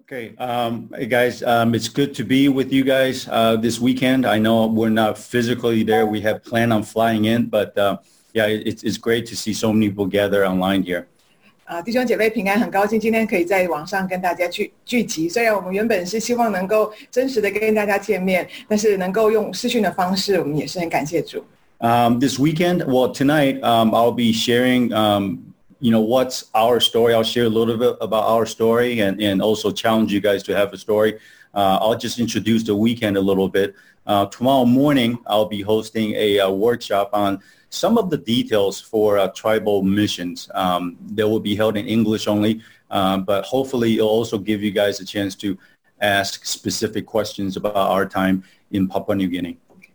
Okay, hey guys, it's good to be with you guys this weekend. I know we're not physically there. We have planned on flying in, but yeah, it's great to see so many people gather online here. 弟兄姐妹平安，很高兴今天可以在网上跟大家聚集。虽然我们原本是希望能够真实的跟大家见面，但是能够用视讯的方式，我们也是很感谢主。 This weekend, well, tonight I'll be sharing, what's our story. I'll share a little bit about our story and also challenge you guys to have a story. I'll just introduce the weekend a little bit. Tomorrow morning, I'll be hosting a workshop on some of the details for tribal missions. They will be held in English only, but hopefully it'll also give you guys a chance to ask specific questions about our time in Papua New Guinea.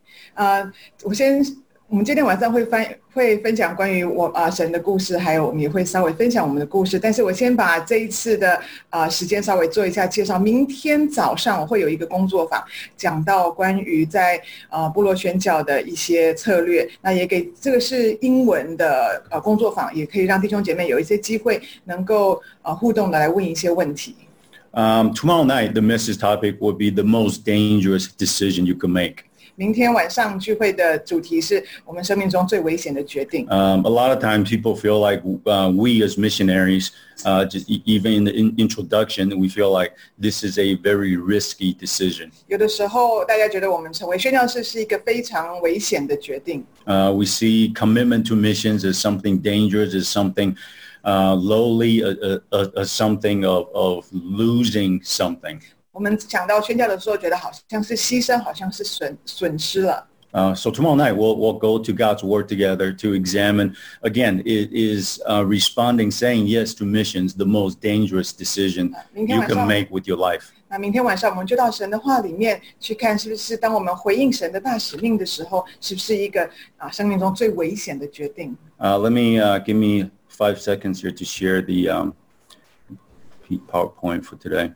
我们今天晚上会分享关于神的故事，还有我们也会稍微分享我们的故事。但是我先把这一次的时间稍微做一下介绍。明天早上我会有一个工作坊，讲到关于在部落宣教的一些策略。那也给这个是英文的工作坊，也可以让弟兄姐妹有一些机会能够互动的来问一些问题。 Tomorrow night, the message topic will be the most dangerous decision you can make. 明天晚上聚会的主题是我们生命中最危险的决定。 A lot of times people feel like we as missionaries, just even in the introduction, we feel like this is a very risky decision. 有的时候大家觉得我们成为宣教士是一个非常危险的决定。 We see commitment to missions as something dangerous, as something lowly, as something of losing something. 我们讲到宣教的时候，觉得好像是牺牲，好像是损失了。 So tomorrow night we'll go to God's Word together to examine. Again, it is responding, saying yes to missions, the most dangerous decision you can make with your life. 那明天晚上我们就到神的话里面去看，是不是当我们回应神的大使命的时候，是不是一个生命中最危险的决定 ？Let me give me 5 seconds here to share the PowerPoint for today.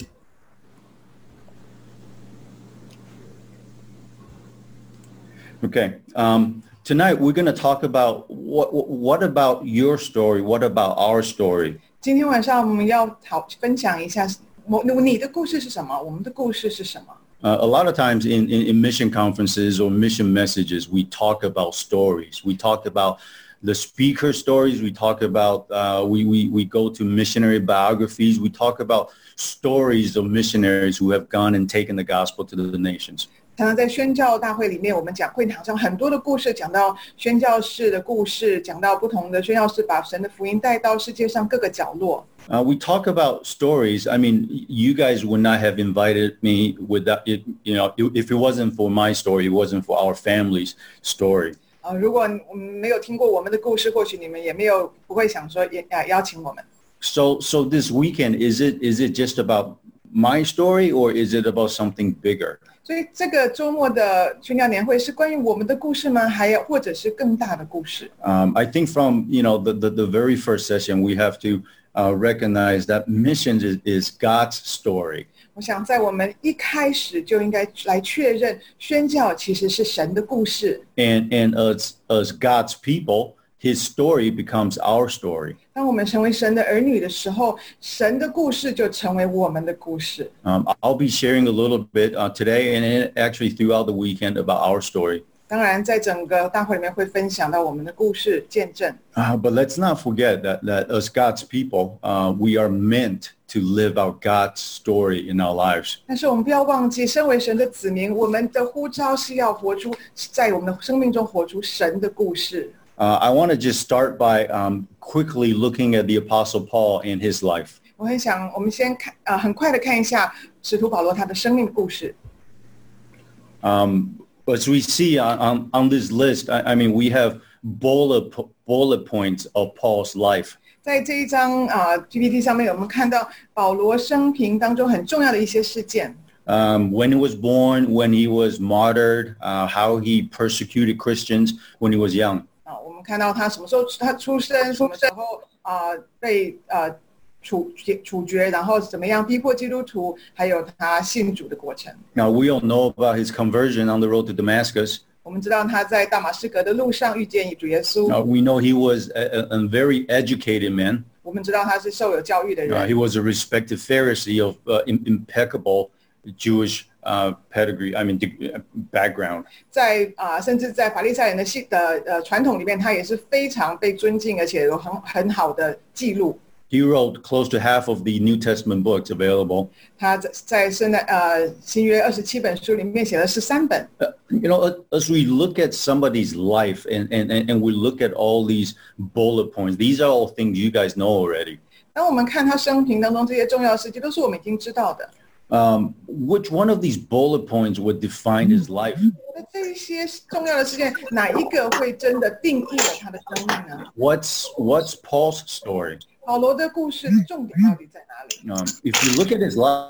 Okay. Tonight we're going to talk about what about your story? What about our story? 今天晚上我们要分享一下你的故事是什么，我们的故事是什么。 A lot of times in mission conferences or mission messages, we talk about stories. We talk about the speaker stories. We talk about we go to missionary biographies. We talk about stories of missionaries who have gone and taken the gospel to the nations. 常常在宣教大会里面，我们讲会堂上很多的故事，讲到宣教士的故事，讲到不同的宣教士把神的福音带到世界上各个角落。 We talk about stories. I mean, you guys would not have invited me without it. If it wasn't for my story, it wasn't for our family's story. 如果我们没有听过我们的故事，或许你们也不会想说邀请我们。 So this weekend, is it just about my story, or is it about something bigger? 所以这个周末的宣教年会是关于我们的故事吗？还有或者是更大的故事 ？I think from the very first session, we have to recognize that missions is God's story. 我想在我们一开始就应该来确认，宣教其实是神的故事。 And as God's people, His story becomes our story. 当我们成为神的儿女的时候，神的故事就成为我们的故事。 I'll be sharing a little bit today and actually throughout the weekend about our story. 当然，在整个大会里面会分享到我们的故事见证。 But let's not forget that as God's people, we are meant to live out God's story in our lives. 但是我们不要忘记，身为神的子民，我们的呼召是要活出在我们的生命中活出神的故事。 I want to just start by quickly looking at the Apostle Paul and his life. 我很想我们先很快的看一下使徒保罗他的生命的故事。 As we see on this list, I mean, we have bullet points of Paul's life. 在这一张PPT 上面，我们看到保罗生平当中很重要的一些事件。 When he was born, when he was martyred, how he persecuted Christians when he was young. 我们看到他什么时候他出生，什么时候被处决，然后怎么样逼迫基督徒，还有他信主的过程。 Now we all know about his conversion on the road to Damascus. 我们知道他在大马士革的路上遇见主耶稣。 We know he was a very educated man. 我们知道他是受有教育的人。 He was a respected Pharisee of impeccable Jewish pedigree, background. 在甚至在法利赛人的传统里面，他也是非常被尊敬，而且有很好的记录。 He wrote close to half of the New Testament books available. 他在新约27本书里面写了13本。 As we look at somebody's life and we look at all these bullet points, these are all things you guys know already. 当我们看他生平当中这些重要的事迹，都是我们已经知道的。 Which one of these bullet points would define his life? 那这些重要的事件，哪一个会真的定义了他的生命呢？ What's Paul's story? 保罗的故事重点到底在哪里？ If you look at his life,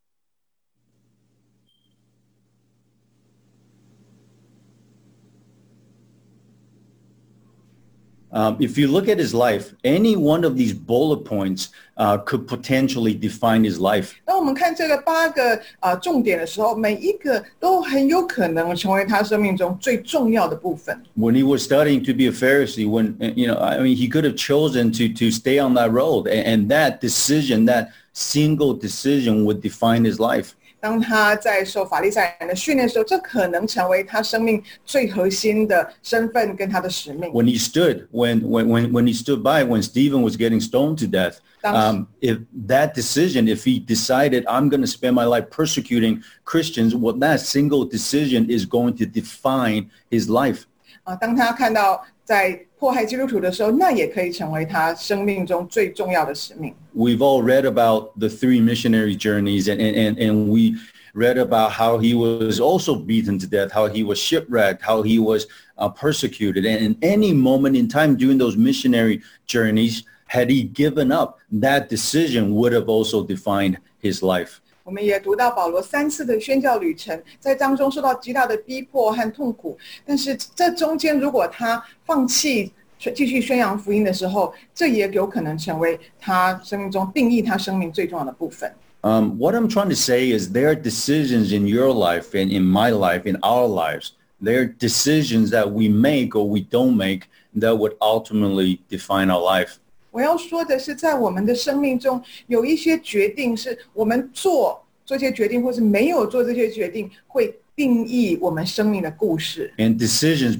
if you look at his life, any one of these bullet points could potentially define his life. 当我们看这个8个重点的时候，每一个都很有可能成为他生命中最重要的部分。 When he was studying to be a Pharisee, he could have chosen to stay on that road, and that decision, that single decision, would define his life. 当他在受法利赛人的训练的时候，这可能成为他生命最核心的身份跟他的使命。 When he stood by when Stephen was getting stoned to death, if that decision, if he decided I'm going to spend my life persecuting Christians, well, that single decision is going to define his life. 当他看到在迫害基督徒的时候，那也可以成为他生命中最重要的使命。 We've all read about the 3 missionary journeys, and we read about how he was also beaten to death, how he was shipwrecked, how he was persecuted. And in any moment in time during those missionary journeys, had he given up, that decision would have also defined his life. 我们也读到保罗3次的宣教旅程，在当中受到极大的逼迫和痛苦，但是这中间如果他放弃继续宣扬福音的时候，这也有可能成为他生命中定义他生命最重要的部分。 What I'm trying to say is there are decisions in your life and in my life, in our lives. There are decisions that we make or we don't make that would ultimately define our life. 我要说的是，在我们的生命中，有一些决定是我们做这些决定，或是没有做这些决定，会定义我们生命的故事。 And decisions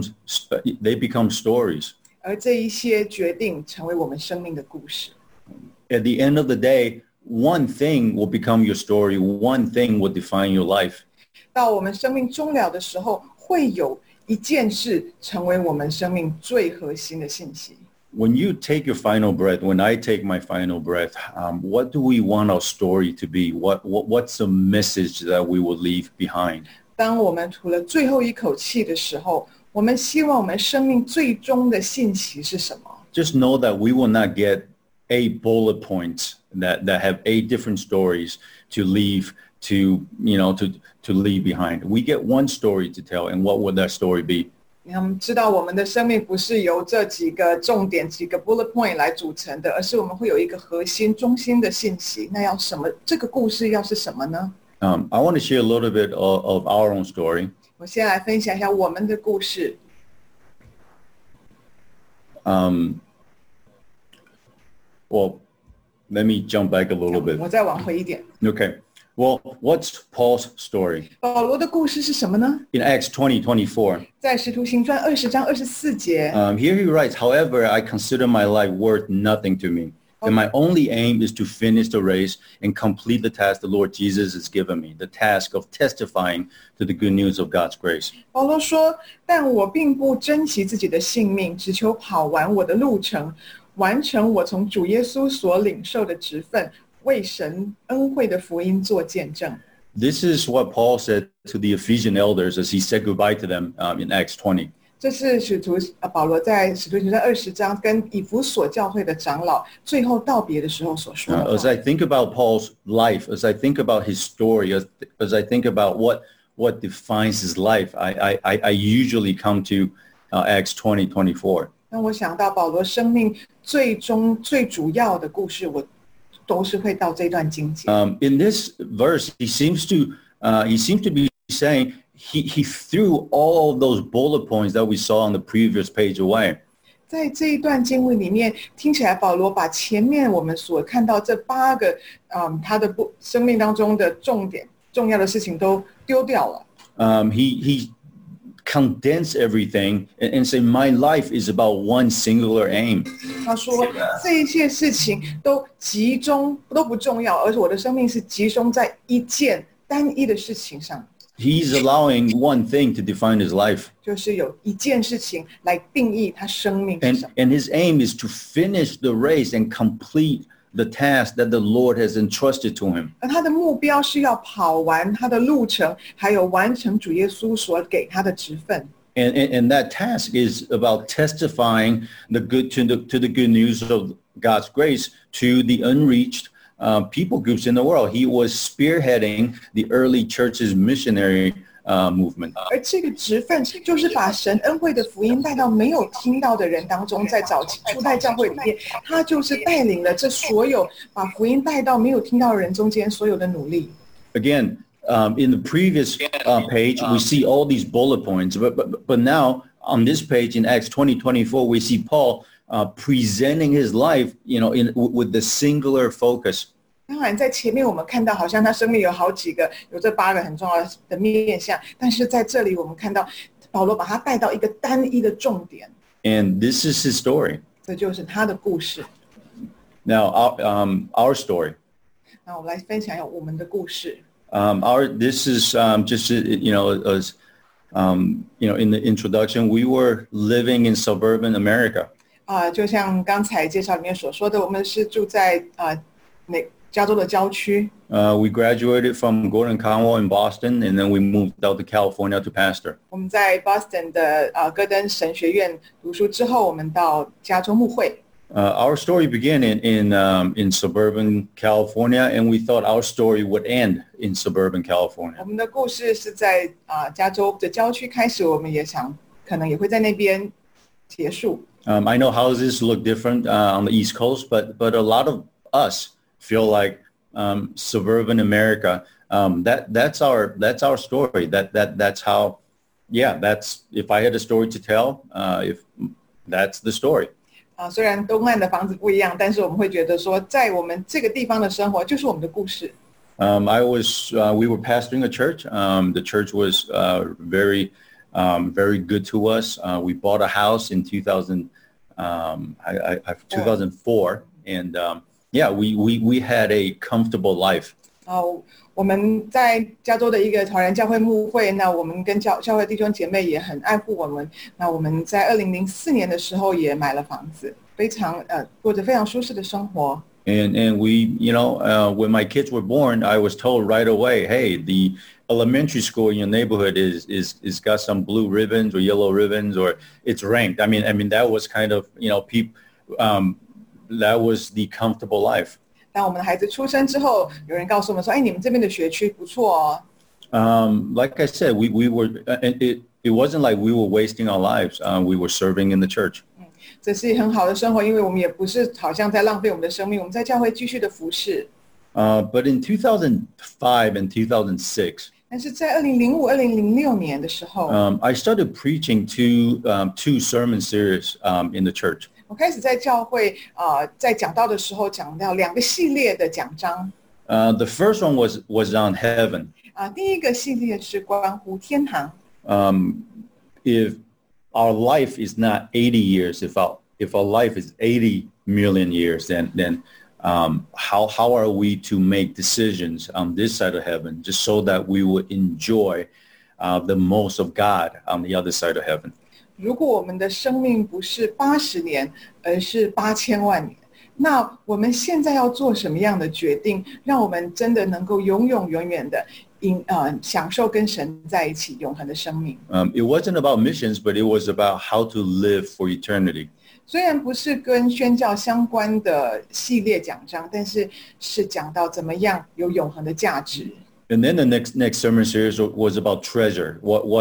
become stories. 而这一些决定成为我们生命的故事。 At the end of the day, one thing will become your story. One thing will define your life. 到我们生命终了的时候，会有一件事成为我们生命最核心的信息。 When you take your final breath, when I take my final breath, what do we want our story to be? What's the message that we will leave behind? 当我们吐了最后一口气的时候，我们希望我们生命最终的信息是什么？ Just know that we will not get 8 bullet points that have 8 different stories to leave to leave behind. We get one story to tell, and what would that story be? 我们知道我们的生命不是由这几个重点、几个 bullet point 来组成的，而是我们会有一个核心、中心的信息。那要什么？这个故事要是什么呢？ I want to share a little bit of our own story. 我先来分享一下我们的故事。 Well, let me jump back a little bit. 我再往回一点。 Okay. Well, what's Paul's story? 保罗的故事是什么呢？ In Acts 20:24, 在使徒行传20章24节， here he writes, "However, I consider my life worth nothing to me, and my only aim is to finish the race and complete the task the Lord Jesus has given me, the task of testifying to the good news of God's grace." 保罗说：“但我并不珍惜自己的性命，只求跑完我的路程，完成我从主耶稣所领受的职分，为神恩惠的福音做见证。” This is what Paul said to the Ephesian elders as he said goodbye to them in Acts 20. 这是保罗在使徒行传20章跟以弗所教会的长老最后道别的时候所说的话。 As I think about Paul's life, as I think about his story, as I think about what defines his life, I usually come to Acts 20:24. 那我想到保罗生命最主要的故事，我都是会到这段经节。 In this verse, he seems to be saying he threw all of those bullet points that we saw on the previous page away. 在这一段经文里面，听起来保罗把前面我们所看到这8个，他的生命当中的重要的事情都丢掉了。 He condensed everything and say, my life is about one singular aim. 他说这一切事情都不重要，而且我的生命是集中在一件单一的事情上。 He's allowing one thing to define his life. 就是有一件事情来定义他生命是什么。 And his aim is to finish the race and complete the task that the Lord has entrusted to him. 而他的目标是要跑完他的路程，还有完成主耶稣所给他的职分。 And that task is about testifying the good to the good news of God's grace to the unreached people groups in the world. He was spearheading the early church's missionary movement. 而这个职分就是把神恩惠的福音带到没有听到的人当中，在早期初代教会里面，他就是带领了这所有把福音带到没有听到的人中间所有的努力。 Again, in the previous page, we see all these bullet points, but now on this page in Acts 20:24, we see Paul presenting his life, with the singular focus. 当然，在前面我们看到，好像他生命有好几个，有这8个很重要的面向，但是在这里我们看到保罗把他带到一个单一的重点。 And this is his story. 这就是他的故事。 Now, our story. 那我们来分享一下我们的故事。 This is just as in the introduction, we were living in suburban America. 就像刚才介绍里面所说的，我们是住在加州的郊区。 We graduated from Gordon Conwell in Boston, and then we moved out to California to pastor. 我们在 Boston 的戈登神学院读书之后，我们到加州牧会。 Our story began in suburban California, and we thought our story would end in suburban California. 我们的故事是在加州的郊区开始，我们也想可能也会在那边结束。 I know houses look different on the East Coast, but a lot of us feel like suburban America. That's our story. That's how. Yeah, that's if I had a story to tell. If that's the story. 虽然东岸的房子不一样，但是我们会觉得说，在我们这个地方的生活就是我们的故事。 We were pastoring a church. The church was very good to us. We bought a house in 2004, and we had a comfortable life. 我们在加州的一个华人教会牧会，那我们跟教会弟兄姐妹也很爱护我们。那我们在2004年的时候也买了房子，过着非常舒适的生活。 And we, when my kids were born, I was told right away, hey, the elementary school in your neighborhood is got some blue ribbons or yellow ribbons, or it's ranked. I mean that was kind of, that was the comfortable life. 当我们的孩子出生之后，有人告诉我们说：“哎，你们这边的学区不错哦。” Like I said, we were. It wasn't like we were wasting our lives. We were serving in the church. 这是很好的生活，因为我们也不是好像在浪费我们的生命，我们在教会继续的服侍。 But in 2005 and 2006. 但是在2005、2006年的时候 I started preaching two sermon series in the church. 我开始在教会在讲道的时候讲到2个系列的讲章。 The first one was on heaven. 第一个系列是关乎天堂。 If our life is not 80 years, if our life is 80 million years, then how are we to make decisions on this side of heaven, just so that we will enjoy the most of God on the other side of heaven? 如果我们的生命不是80年，而是8000万年，那我们现在要做什么样的决定，让我们真的能够永远的享受跟神在一起永恒的生命。 It wasn't about missions, but it was about how to live for eternity. 虽然不是跟宣教相关的系列讲章，但是是讲到怎么样有永恒的价值。 And then the next sermon series was about treasure.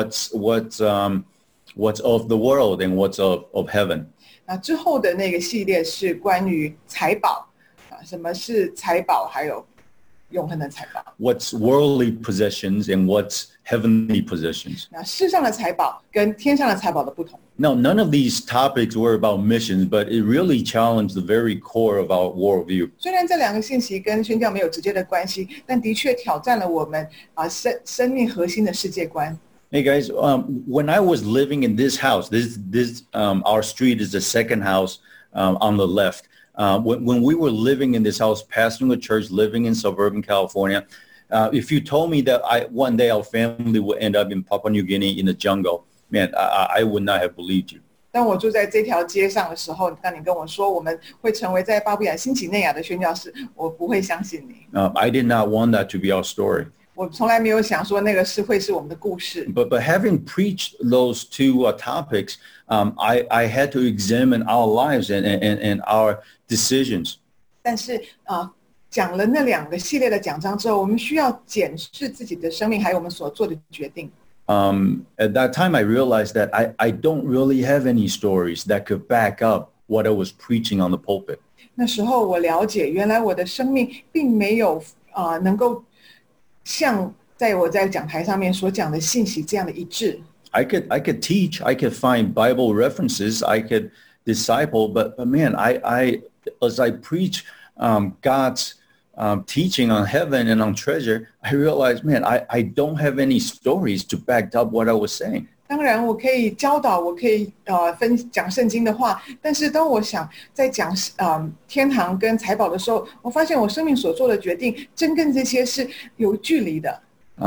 What's of the world and what's of heaven. 那之后的那个系列是关于财宝什么是财宝，还有永恒的财宝。 What's worldly possessions and what's heavenly possessions? 那世上的财宝跟天上的财宝的不同。 Now, none of these topics were about missions, but it really challenged the very core of our worldview. 虽然这两个信息跟宣教没有直接的关系，但的确挑战了我们生命核心的世界观。 Hey guys, when I was living in this house, our street is the second house on the left. When we were living in this house, pastoring a church, living in suburban California, if you told me that one day our family would end up in Papua New Guinea in the jungle, man, I would not have believed you. 当我住在这条街上的时候，当你跟我说我们会成为在巴布亚新几内亚的宣教士，我不会相信你。 I did not want that to be our story. 我从来没有想说那个会是我们的故事。 But having preached those two topics, I had to examine our lives and our decisions. 但是讲了那两个系列的讲章之后，我们需要检视自己的生命，还有我们所做的决定。 At that time, I realized that I don't really have any stories that could back up what I was preaching on the pulpit. 那时候我了解，原来我的生命并没有能够像我在讲台上面所讲的信息这样的一致。 I could teach, I could find Bible references, I could disciple, but man, I as I preach God's teaching on heaven and on treasure, I realized, man, I don't have any stories to back up what I was saying. 当然我可以教导，我可以讲圣经的话，但是当我想在讲天堂跟财宝的时候，我发现我生命所做的决定真跟这些是有距离的。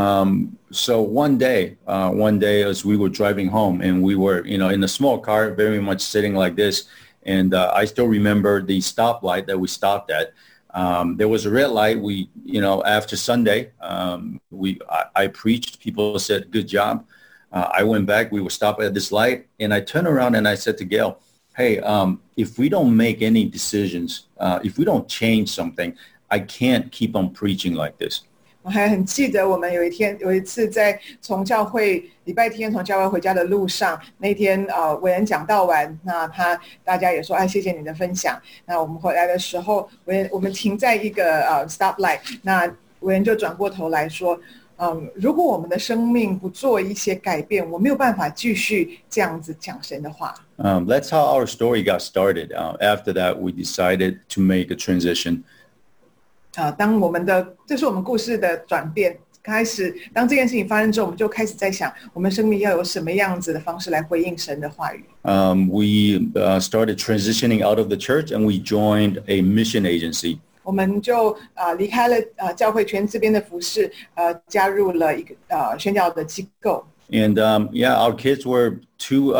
So one day as we were driving home and we were, in a small car, very much sitting like this, and I still remember the stoplight that we stopped at. There was a red light. We, after Sunday, I preached. People said, "Good job." I went back. We were stopped at this light, and I turned around and I said to Gail, "Hey, if we don't make any decisions, if we don't change something, I can't keep on preaching like this." 我还很记得我们有一次在从教会礼拜天从教会回家的路上，那天伟恩讲道完，那大家也说谢谢你的分享。那我们回来的时候，我们停在一个stoplight， 那伟恩就转过头来说，如果我们的生命不做一些改变，我没有办法继续这样子讲神的话。 That's how our story got started. After that, we decided to make a transition. 这是我们故事的转变。开始，当这件事情发生之后，我们就开始在想，我们生命要有什么样子的方式来回应神的话语。 We started transitioning out of the church and we joined a mission agency. 我们就离开了教会圈这边的服侍，加入了一个宣教的机构。 And our kids were two.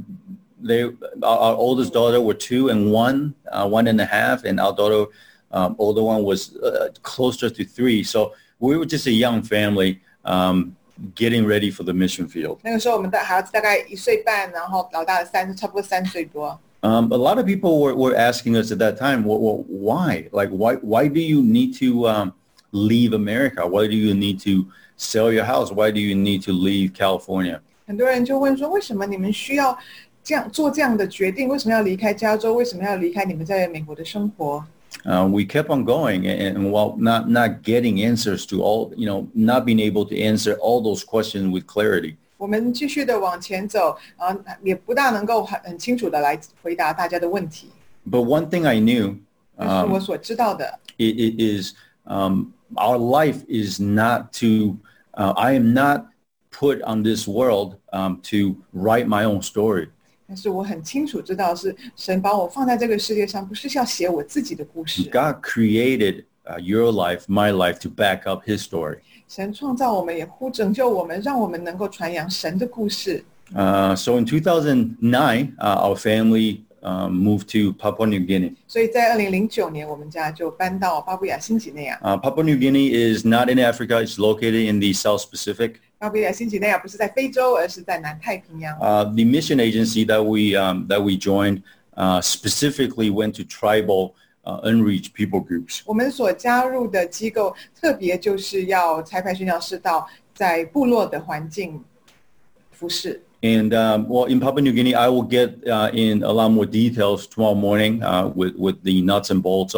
Our oldest daughter were 2 and 1, 1.5, and our daughter. Older one was closer to 3. So we were just a young family getting ready for the mission field. 那个时候我们的孩子大概1岁半，然后老大的差不多3岁多。 A lot of people were asking us at that time, well, why? Like, why do you need to leave America? Why do you need to sell your house? Why do you need to leave California? 很多人就问说，为什么你们需要做这样的决定？为什么要离开加州？为什么要离开你们在美国的生活 ？We kept on going, and while not getting answers to all, not being able to answer all those questions with clarity. 我们继续的往前走，也不大能够很清楚的来回答大家的问题。 But one thing I knew, 是我所知道的 it is our life is not to. I am not put on this world to write my own story. 但是我很清楚知道是神把我放在这个世界上，不是要写我自己的故事。 God created your life, my life, to back up His story. 神创造我们，也拯救我们，让我们能够传扬神的故事。 So in 2009, our family moved to Papua New Guinea. 所以在2009年，我们家就搬到巴布亚新几内亚。 Papua New Guinea is not in Africa; it's located in the South Pacific. 巴布亚新几内亚不是在非洲，而是在南太平洋。 The mission agency that we joined specifically went to tribal unreached people groups. 我们所加入的机构特别就是要差派宣教士到在部落的环境服侍。 And in Papua New Guinea, I will get in a lot more details tomorrow morning with the nuts and bolts of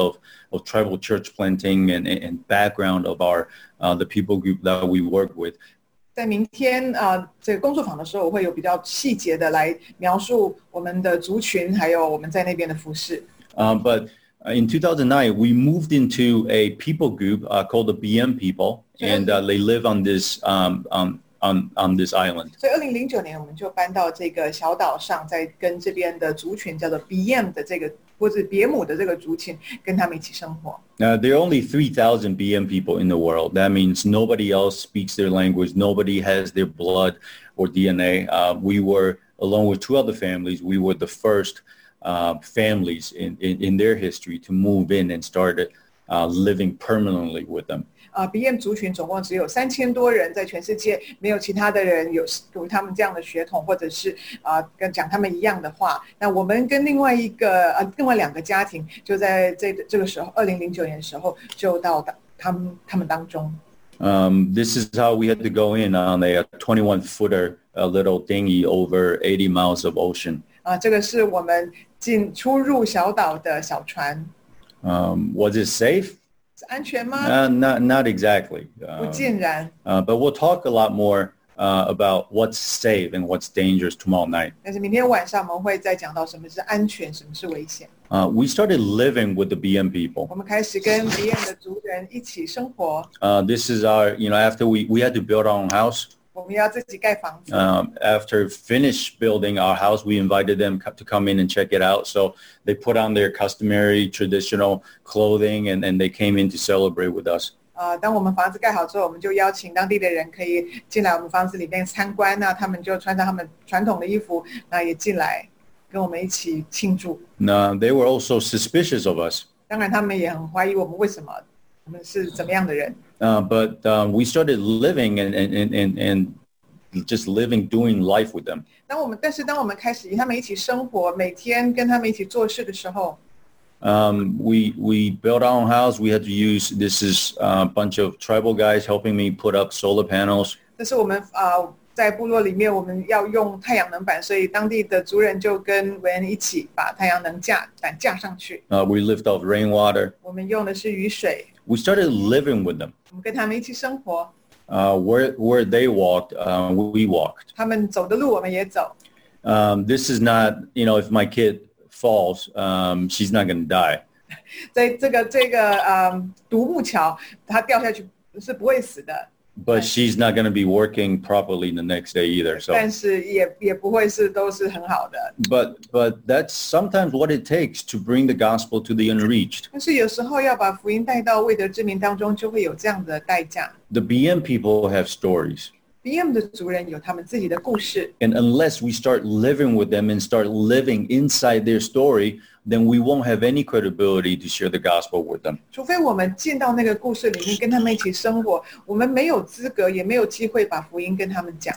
of tribal church planting and background of the people group that we work with. 在明天这个工作坊的时候，我会有比较细节的来描述我们的族群，还有我们在那边的服事。 But in 2009, we moved into a people group called the BM people, and they live on this on this island. 所以2009年我们就搬到这个小岛上，在跟这边的族群叫做 BM 的这个或者别姆的这个族群，跟他们一起生活。 There are only 3,000 BM people in the world. That means nobody else speaks their language. Nobody has their blood or DNA. We were, along with 2 other families, we were the first families in their history to move in and started living permanently with them. BM 族群总共只有3000多人，在全世界没有其他的人有他们这样的血统，或者是跟讲他们一样的话。那我们跟另外2个家庭，就在这个时候，2009年的时候，就到他们当中。 This is how we had to go in on a 21-footer little dinghy over 80 miles of ocean. 这个是我们出入小岛的小船。 Was it safe? 安全吗 ？Not exactly. 不尽然。 But we'll talk a lot more about what's safe and what's dangerous tomorrow night. 但是明天晚上我们会再讲到什么是安全，什么是危险。 We started living with the BM people. 我们开始跟 BM 的族人一起生活。 This is our, after we had to build our own house. 我们要自己盖房子。 After finish building our house, we invited them to come in and check it out. So they put on their customary traditional clothing and they came in to celebrate with us. 当我们房子盖好之后，我们就邀请当地的人可以进来我们房子里面参观。那他们就穿上他们传统的衣服，那也进来跟我们一起庆祝。 They were also suspicious of us. 当然，他们也很怀疑我们为什么我们是怎么样的人。 But we started living and just living, doing life with them. 但是当我们开始与他们一起生活，每天跟他们一起做事的时候 ，we built our own house. We had to use, this is a bunch of tribal guys helping me put up solar panels. 这是我们在部落里面我们要用太阳能板，所以当地的族人就跟维恩一起把太阳能板架上去。 We lived off rainwater. 我们用的是雨水。 We started living with them. 我们跟他们一起生活。 Where they walked, we walked. 他们走的路我们也走。 This is not, if my kid falls, she's not going to die. 在这个独木桥，它掉下去是不会死的。 But she's not going to be working properly the next day either. So. 但是也不会都是很好的。 But that's sometimes what it takes to bring the gospel to the unreached. 但是有时候要把福音带到未得之民当中，就会有这样的代价。 The BM people have stories. BM 的族人有他们自己的故事。 And unless we start living with them and start living inside their story, then we won't have any credibility to share the gospel with them. 除非我们进到那个故事里面，跟他们一起生活，我们没有资格，也没有机会把福音跟他们讲。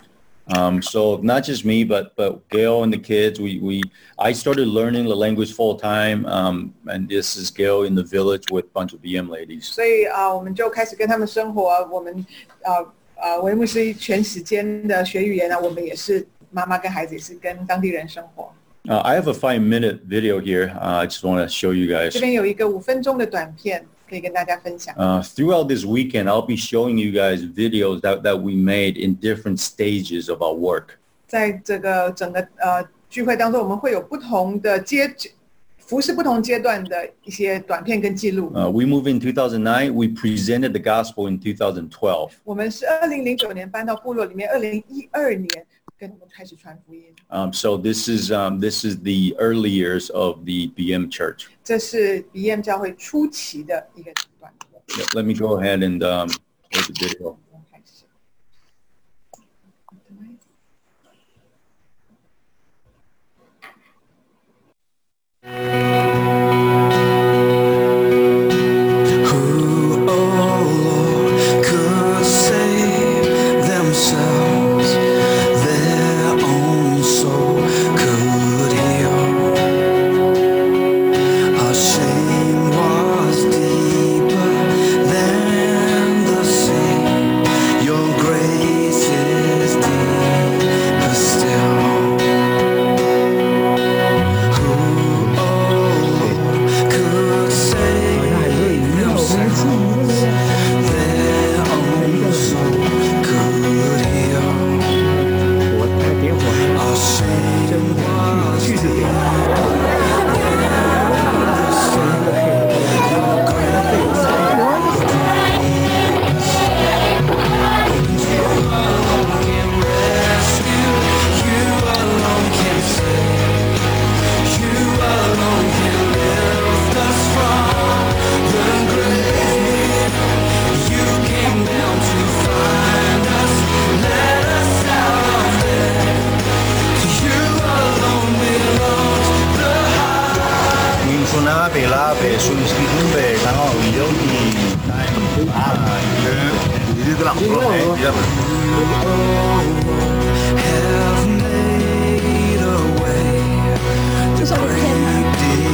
So not just me, but Gail and the kids, I started learning the language full time, and this is Gail in the village with a bunch of BM ladies. 所以我们就开始跟他们生活。我们维牧师全时间的学语言我们也是妈妈跟孩子也是跟当地人生活。 I have a 5-minute video here. I just want to show you guys. 这边有一个5分钟的短片，可以跟大家分享。 Throughout this weekend, I'll be showing you guys videos that we made in different stages of our work. 在这个整个聚会当中，我们会有不同的服事不同阶段的一些短片跟记录。 We moved in 2009. We presented the gospel in 2012. 我们是2009年搬到部落里面，2012年跟他们开始传福音。 So this is the early years of the BM church. 这是 BM 教会初期的一个短片。 Let me go ahead and play the video. 个朗诵。 这首歌天哪！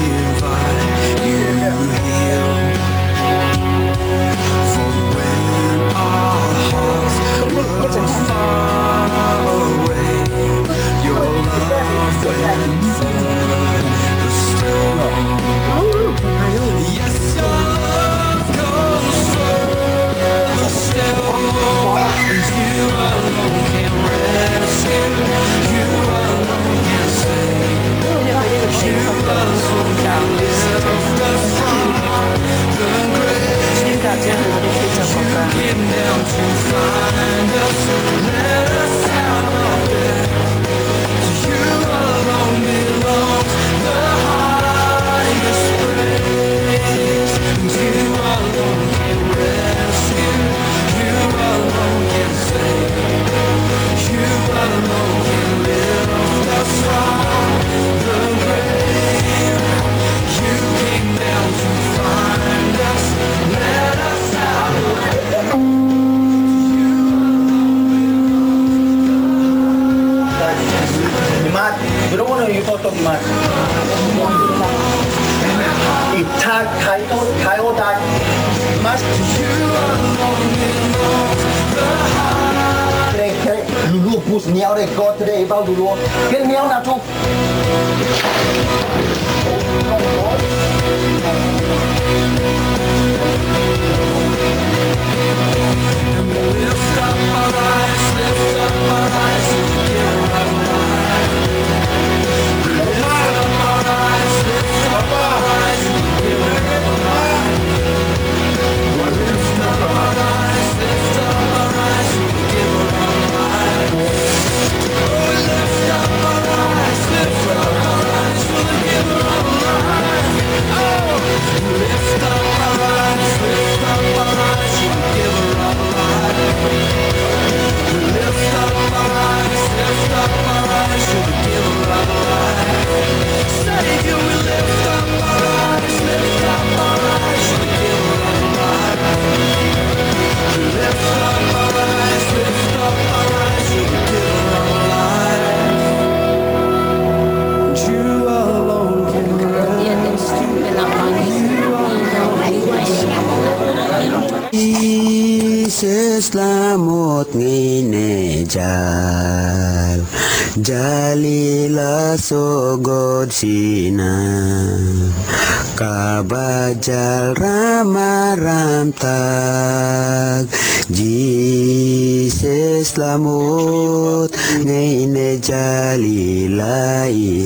Nhau đây có thế đây bao đủ cái nhau nào chung Selamat ngine jal jalila sogod sina kabajal ramaram tag Jesus selamat ngine jalila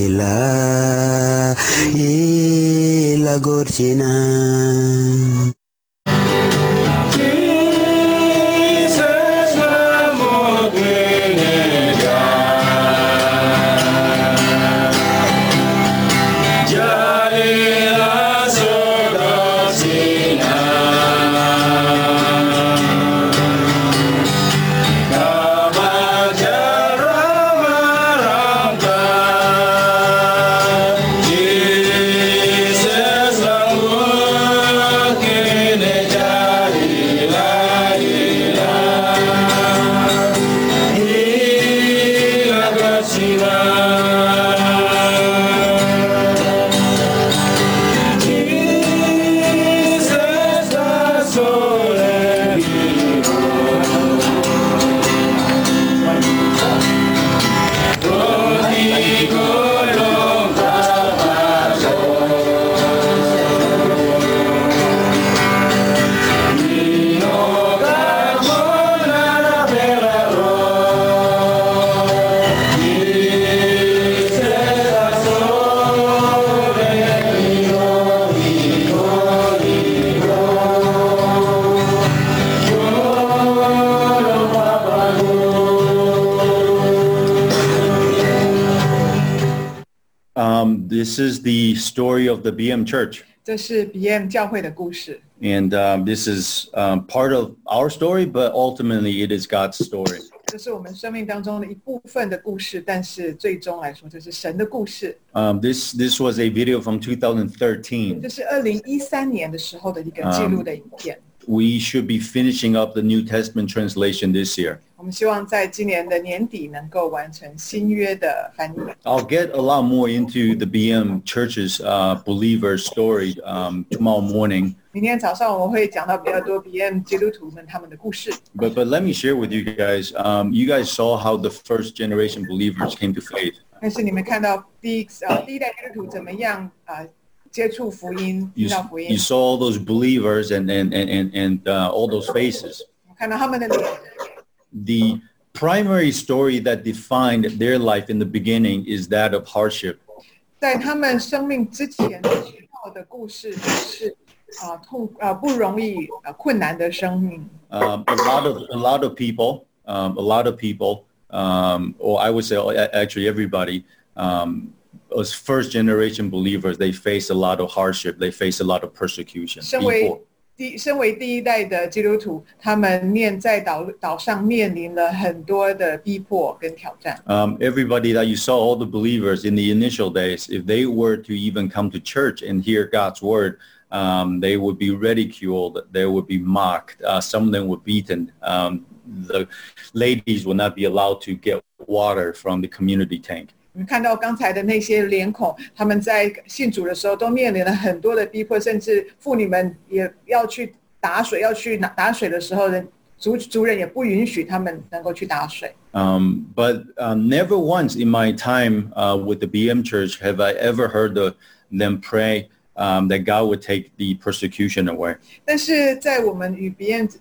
ila god sina This is the story of the BM Church. 这是 BM 教会的故事。 And this is part of our story, but ultimately it is God's story. 这是我们生命当中的一部分的故事，但是最终来说，这是神的故事。 This was a video from 2013. 这是2013年的时候的一个记录的影片。 we should be finishing up the New Testament translation this year. 我们希望在今年的年底能够完成新约的翻译。 I'll get a lot more into the BM Church's believer story tomorrow morning. 明天早上我们会讲到比较多 BM 基督徒们他们的故事。 But let me share with you guys. You guys saw how the first generation believers came to faith. 但是你们看到第一代基督徒怎么样接触福音，听到福音。 You saw all those believers and all those faces. 看到他们的脸。 The primary story that defined their life in the beginning is that of hardship. 在他们生命之前知道的故事是不容易困难的生命。 A lot of people, or I would say actually everybody, as first generation believers, they face a lot of hardship. They face a lot of persecution. 身为第一代的基督徒，他们在岛上面临了很多的逼迫跟挑战。 Everybody that you saw, all the believers in the initial days, if they were to even come to church and hear God's word, they would be ridiculed. They would be mocked. Some of them were beaten. The ladies would not be allowed to get water from the community tank. 我们看到刚才的那些脸孔，他们在信主的时候都面临了很多的逼迫，甚至妇女们也要去打水，要去打水的时候，族人也不允许他们能够去打水。 But never once in my time with the BM Church have I ever heard them pray that God would take the persecution away. 但是在我们与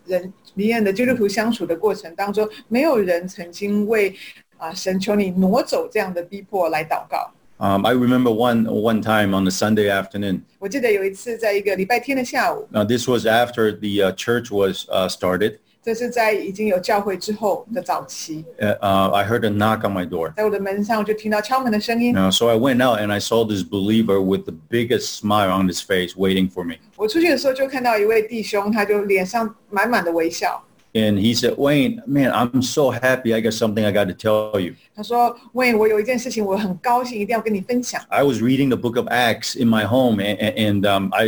BM的基督徒相处的过程当中，没有人曾经为神求你挪走这样的逼迫来祷告。 I remember one time on a Sunday afternoon. 我记得有一次在一个礼拜天的下午。 This was after the church was started. 这是在已经有教会之后的早期。 I heard a knock on my door. 在我的门上就听到敲门的声音。 So I went out and I saw this believer with the biggest smile on his face waiting for me. 我出去的时候就看到一位弟兄，他就脸上满满的微笑。 And he said, Wayne, man, I'm so happy. I got something I got to tell you. 他说 Wayne, 我有一件事情我很高兴一定要跟你分享。 I was reading the book of Acts in my home and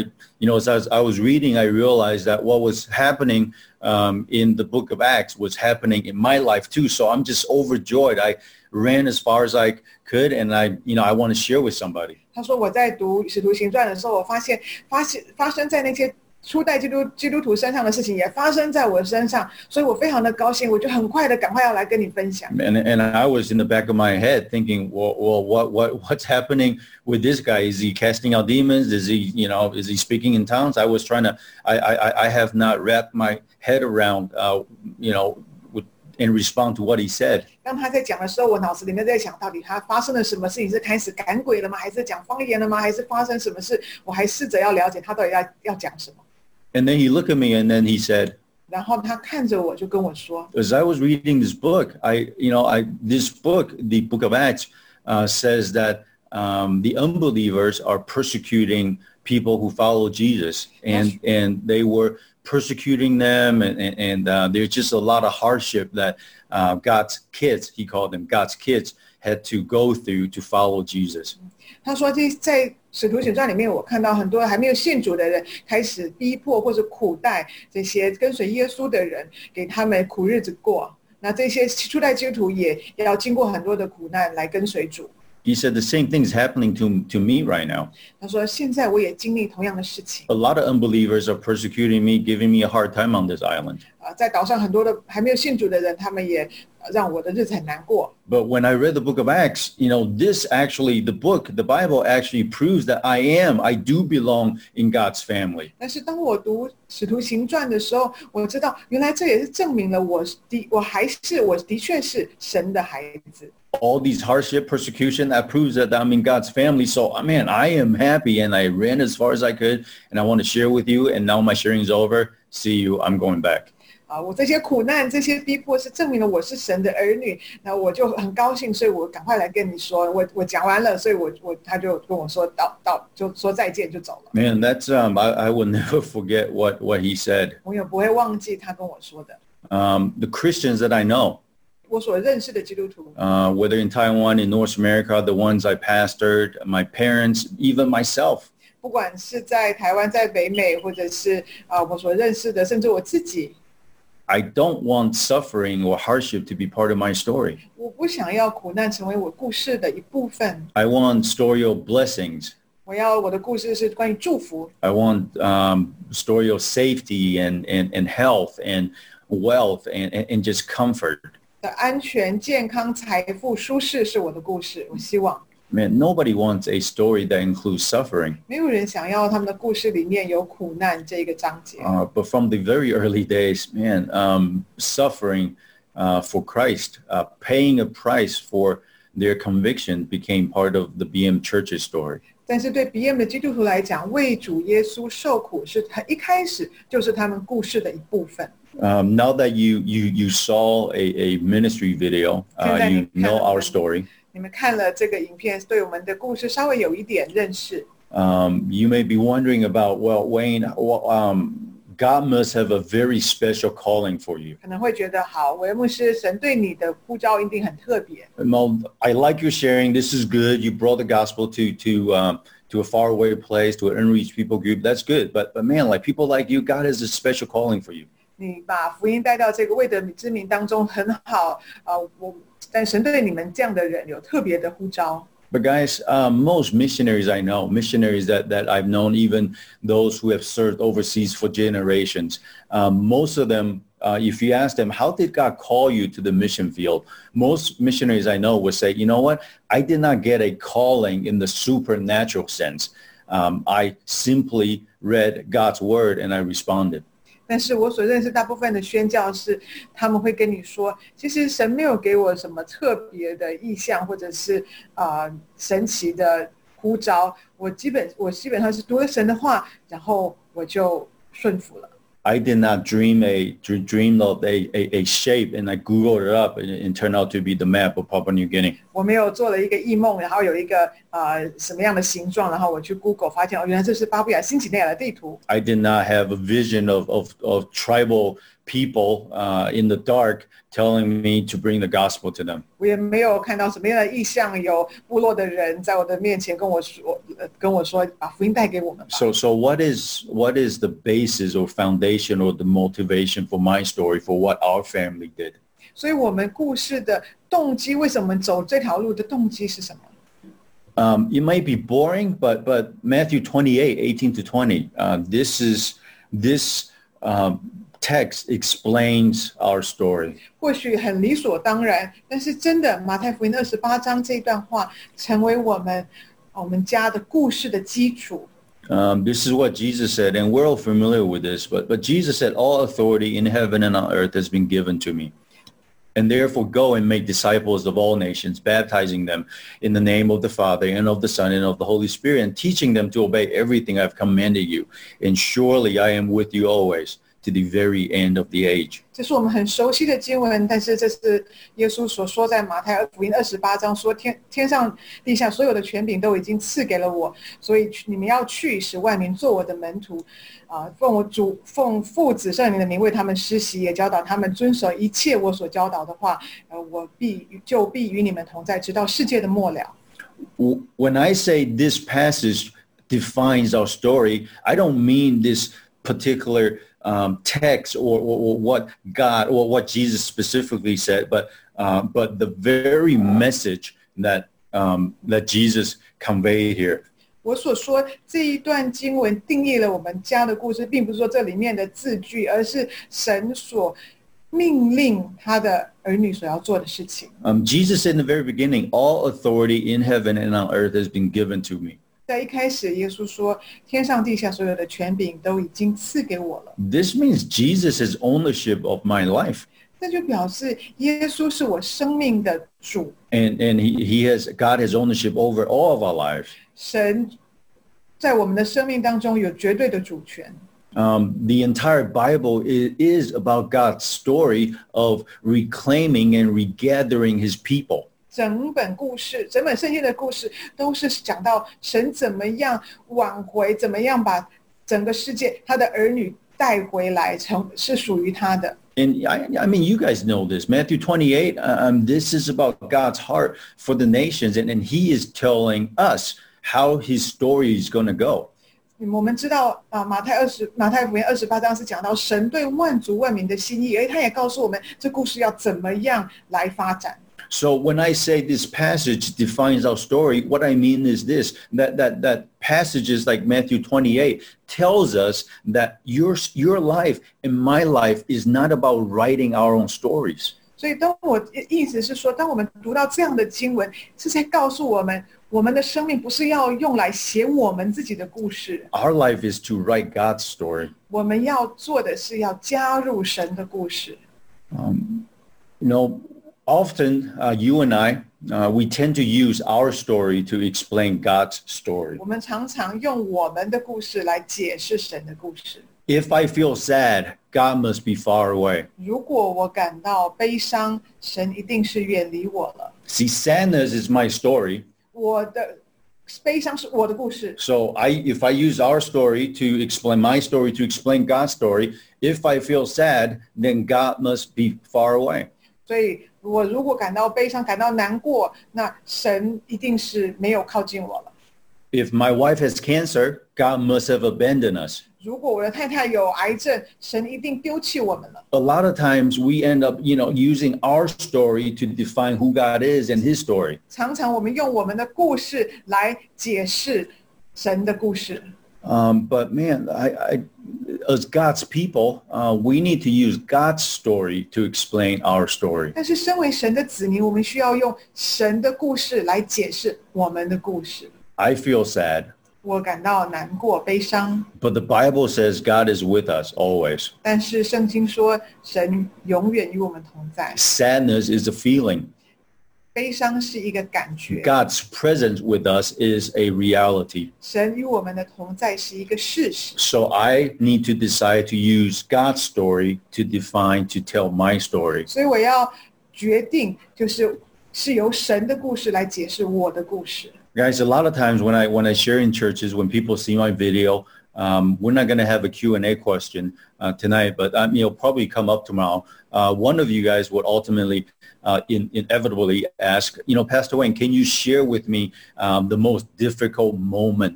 as I was reading, I realized that what was happening in the book of Acts was happening in my life too. So I'm just overjoyed. I ran as far as I could and I want to share with somebody. 他说我在读使徒行传的时候，我发生在那些初代基督徒身上的事情也发生在我身上，所以我非常的高兴，我就很快的赶快要来跟你分享。 And I was in the back of my head thinking, well, what's happening with this guy? Is he casting out demons? Is he speaking in tongues? I was trying to, I have not wrapped my head around, in response to what he said. 当他在讲的时候，我脑子里面在想，到底他发生了什么事情？是开始赶鬼了吗？还是讲方言了吗？还是发生什么事？我还试着要了解他到底要讲什么。 And then he looked at me and then he said, 然后他看着我就跟我说 as I was reading this book, this book, the book of Acts, says that the unbelievers are persecuting people who follow Jesus, and they were persecuting them, and there's just a lot of hardship that God's kids, he called them God's kids, had to go through to follow Jesus. 他说在使徒行传里面，我看到很多还没有信主的人开始逼迫或者苦待这些跟随耶稣的人，给他们苦日子过。那这些初代基督徒也要经过很多的苦难来跟随主。 He said the same thing is happening to me right now. 他说现在我也经历同样的事情。 A lot of unbelievers are persecuting me, giving me a hard time on this island. 在岛上很多的还没有信主的人，他们也让我的日子很难过。 But when I read the book of Acts, this actually, the Bible actually proves that I do belong in God's family. 但是当我读使徒行传的时候，我知道原来这也是证明了我的确是神的孩子。 All these hardship, persecution, that proves that I'm in God's family. So, man, I am happy and I ran as far as I could and I want to share with you. And now my sharing is over. See you. I'm going back. 我这些苦难、这些逼迫是证明了我是神的儿女，那我就很高兴，所以我赶快来跟你说，我讲完了，所以他就跟我说就说再见就走了。 Man, that's I will never forget what he said. 我也不会忘记他跟我说的。 The Christians that I know. 我所认识的基督徒 whether in Taiwan, in North America, the ones I pastored, my parents, even myself. 不管是在台湾、在北美，或者是我所认识的，甚至我自己， I don't want suffering or hardship to be part of my story. 我不想要苦难成为我故事的一部分。 I want story of blessings. 我要我的故事是关于祝福， I want story of safety and health and wealth and just comfort. 的安全、健康、财富、舒适是我的故事。我希望 Man, nobody wants a story that includes suffering. 没有人想要他们的故事里面有苦难这一个章节。 But from the very early days, man, suffering for Christ, paying a price for their conviction became part of the BM Church's story. 但是对 BM 的基督徒来讲，为主耶稣受苦是他一开始就是他们故事的一部分。 Now that you saw a ministry video, you know our story. 你们看了这个影片，对我们的故事稍微有一点认识。 You may be wondering about, well, Wayne, God must have a very special calling for you. 可能会觉得好，韦牧师，神对你的呼召一定很特别。 Well, I like your sharing. This is good. You brought the gospel to a faraway place, to an unreached people group. That's good. But man, like people like you, God has a special calling for you. 你把福音带到这个未得之名当中很好，但神对你们这样的人有特别的呼召。 But guys, most missionaries I know, missionaries that I've known, even those who have served overseas for generations, most of them, if you ask them, how did God call you to the mission field? Most missionaries I know would say, you know what? I did not get a calling in the supernatural sense. I simply read God's word and I responded. 但是我所认识大部分的宣教士，他们会跟你说，其实神没有给我什么特别的意向，或者是神奇的呼召。我基本上是读了神的话，然后我就顺服了。 I did not dream of a shape, and I Googled it up, and it turned out to be the map of Papua New Guinea. 我没有做了一个异梦，然后有一个什么样的形状，然后我去 Google 发现，原来这是巴布亚新几内亚的地图。 I did not have a vision of tribal people in the dark telling me to bring the gospel to them. 我也没有看到什么样的意象，有部落的人在我的面前跟我说，把福音带给我们吧。 So what is the basis or foundation or the motivation for my story for what our family did? 所以我们故事的动機，为什么走这条路的动機是什么？ It might be boring, but Matthew 28:18 to 20, this text explains our story. 或许很理所当然，但是真的马太福音28章这段话，成为我们家的故事的基础。 This is what Jesus said, and we're all familiar with this, but Jesus said, all authority in heaven and on earth has been given to me. And therefore go and make disciples of all nations, baptizing them in the name of the Father and of the Son and of the Holy Spirit, and teaching them to obey everything I've commanded you. And surely I am with you always to the very end of the age. 这是我们很熟悉的经文，但是这是耶稣所说在马太福音28章说，天上地下所有的权柄都已经赐给了我，所以你们要去，使万民做我的门徒，奉父子圣灵的名为他们施洗，也教导他们遵守一切我所教导的话，我必与你们同在，直到世界的末了。 When I say this passage defines our story, I don't mean this particular text or what God or what Jesus specifically said, but the very message that Jesus conveyed here. 我所说这一段经文定义了我们家的故事，并不是说这里面的字句，而是神所命令他的儿女所要做的事情。 Jesus said in the very beginning, all authority in heaven and on earth has been given to me. 在一开始，耶稣说：“天上地下所有的权柄都已经赐给我了。” This means Jesus has ownership of my life. 这就表示耶稣是我生命的主。 And God has ownership over all of our lives. 神在我们的生命当中有绝对的主权。 The entire Bible is about God's story of reclaiming and regathering his people. 整本圣经的故事都是讲到神怎么样挽回，怎么样把整个世界他的儿女带回来，是属于他的。 And I mean, you guys know this. Matthew 28, this is about God's heart for the nations, and he is telling us how his story is going to go. 我们知道马太福音28章是讲到神对万族万民的心意，而他也告诉我们这故事要怎么样来发展。 So when I say this passage defines our story, what I mean is this, that passages like Matthew 28 tells us that your life and my life is not about writing our own stories. 所以当我意思是说，当我们读到这样的经文，是在告诉我们，我们的生命不是要用来写我们自己的故事。 Our life is to write God's story. 我们要做的是要加入神的故事。 Often you and I, we tend to use our story to explain God's story. 我们常常用我们的故事来解释神的故事。 If I feel sad, God must be far away. 如果我感到悲伤，神一定是远离我了。 See, sadness is my story. 我的悲伤是我的故事。 So if I use our story to explain my story, to explain God's story, if I feel sad, then God must be far away. 所以我如果感到悲伤、感到难过，那神一定是没有靠近我了。 If my wife has cancer, God must have abandoned us. 如果我的太太有癌症，神一定丢弃我们了。 A lot of times we end up, using our story to define who God is and His story. 常常我们用我们的故事来解释神的故事。 But man, as God's people, we need to use God's story to explain our story. 但是身为神的子民，我们需要用神的故事来解释我们的故事。 I feel sad. 我感到难过、悲伤。 But the Bible says God is with us always. 但是圣经说，神永远与我们同在。 Sadness is a feeling. 悲伤是一个感觉。 God's presence with us is a reality. 神与我们的同在是一个事实。 So I need to decide to use God's story to define, to tell my story. 所以我要决定，是由神的故事来解释我的故事。 Guys, a lot of times when I share in churches, when people see my video, we're not going to have a Q&A question tonight, but it'll probably come up tomorrow. One of you guys would ultimately inevitably ask, Pastor Wayne, can you share with me the most difficult moment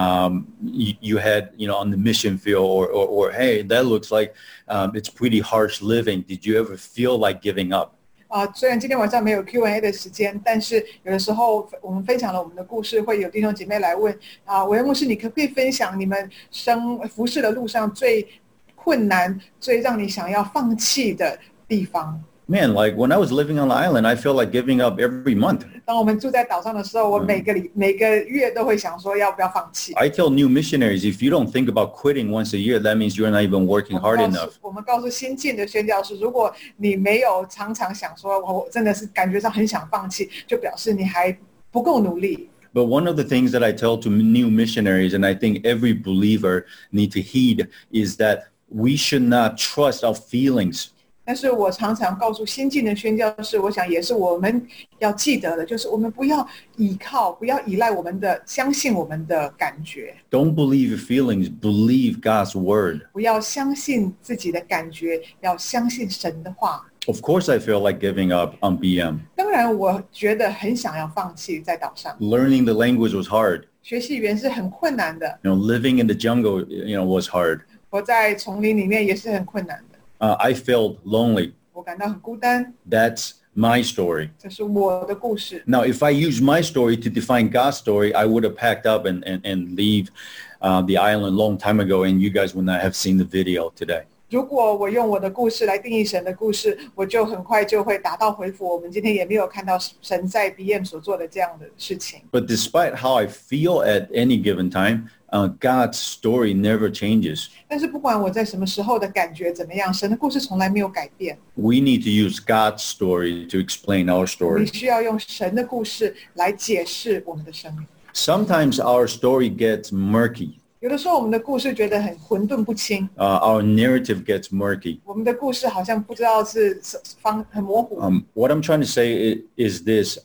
you had, on the mission field, or hey, that looks like it's pretty harsh living. Did you ever feel like giving up? 虽然今天晚上没有 Q&A 的时间，但是有的时候我们分享了我们的故事，会有弟兄姐妹来问韦恩牧师，你可不可以分享你们服事的路上最困难、最让你想要放弃的地方？ Man, like when I was living on the island, I felt like giving up every month. 当我们住在岛上的时候，我每个月都会想说要不要放弃。 I tell new missionaries, if you don't think about quitting once a year, that means you're not even working hard enough. 我们告诉新进的宣教士，如果你没有常常想说，我真的是感觉上很想放弃，就表示你还不够努力。 But one of the things that I tell to new missionaries, and I think every believer need to heed, is that we should not trust our feelings. 但是我常常告诉新进的宣教士，我想也是我们要记得的，就是我们不要不要依赖相信我们的感觉。 Don't believe your feelings, believe God's word. 不要相信自己的感觉，要相信神的话。 Of course I feel like giving up on BM. 当然我觉得很想要放弃在岛上。 Learning the language was hard. 学习语言是很困难的。 Living in the jungle, was hard. 活在丛林里面也是很困难的。 I felt lonely. 我感到很孤单。 That's my story. 这是我的故事。 Now, if I use my story to define God's story, I would have packed up and leave the island a long time ago, and you guys would not have seen the video today. 如果我用我的故事来定义神的故事，我就很快就会打道回府。我们今天也没有看到神在 BM 所做的这样的事情。 But despite how I feel at any given time, God's story never changes. 但是不管我在什么时候的感觉怎么样，神的故事从来没有改变。 We need to use God's story to explain our 我 story. 们需要用神的故事来解释我们的生命。 Sometimes our story gets murky. 有的时候我们的故事觉得很混沌不清。 Our narrative gets murky. 我们的故事好像不知道是很模糊。 What I'm trying to say is this.